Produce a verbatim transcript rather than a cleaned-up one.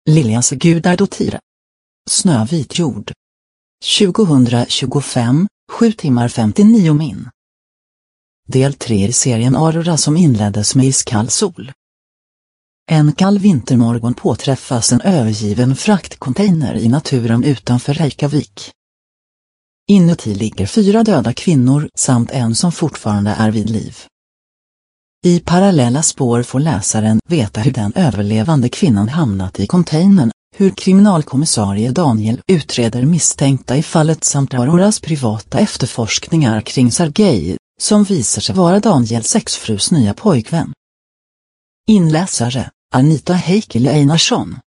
Liljas gudardottir. Snövit jord. tjugohundratjugofem, sju timmar femtionio min. Del tre i serien Aurora som inleddes med iskall sol. En kall vintermorgon påträffas en övergiven fraktcontainer i naturen utanför Reykjavik. Inuti ligger fyra döda kvinnor samt en som fortfarande är vid liv. I parallella spår får läsaren veta hur den överlevande kvinnan hamnat i containern, hur kriminalkommissarie Daniel utreder misstänkta i fallet samt Auroras privata efterforskningar kring Sergej, som visar sig vara Daniels exfrus nya pojkvän. Inläsare, Anita Heikkilä Einarsson.